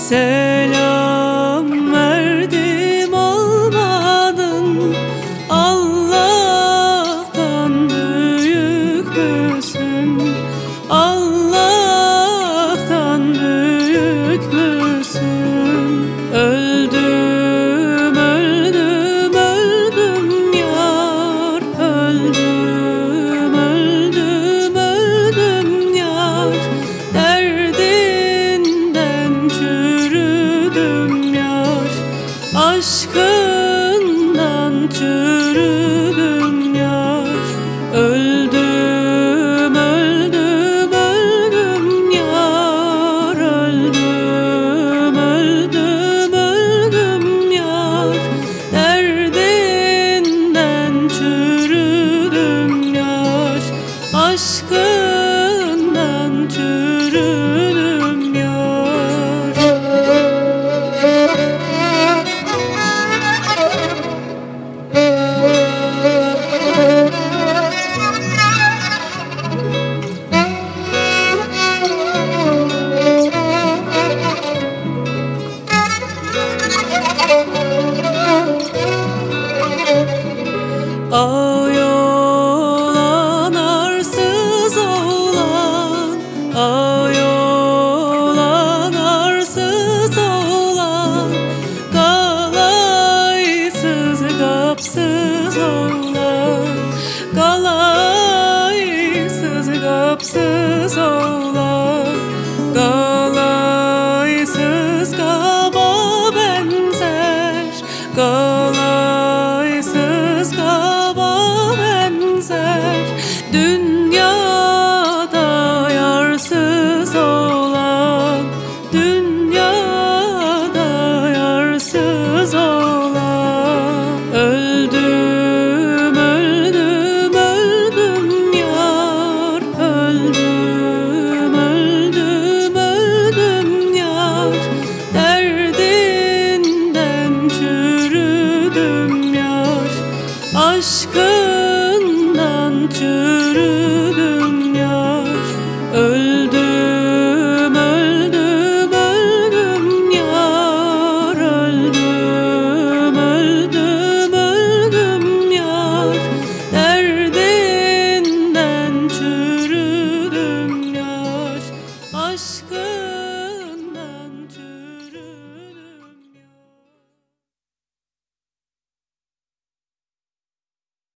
Selam verdim almadın, Allah'tan büyük müsün? Allah'tan büyük müsün? Öldüm, öldüm, öldüm yar. Öldüm, öldüm, öldüm yar. Derdinden çürüdüm yar. Aşkından çürüdüm yar. Öldüm, öldüm, öldüm yar. Öldüm, öldüm, öldüm yar. Derdinden çürüdüm yar. Aşkından çürüdüm yar. Ay olan arsız olan, ay olan arsız olan, kalaysız kapsız olan, kalaysız kapsız olan, kalaysız kaba benzer, kalaysız kaba benzer. Dünyada yarsız olan, dünyada yarsız olan. Öldüm, öldüm, öldüm yar. Öldüm, öldüm, öldüm yar. Derdinden çürüdüm yar. Aşkı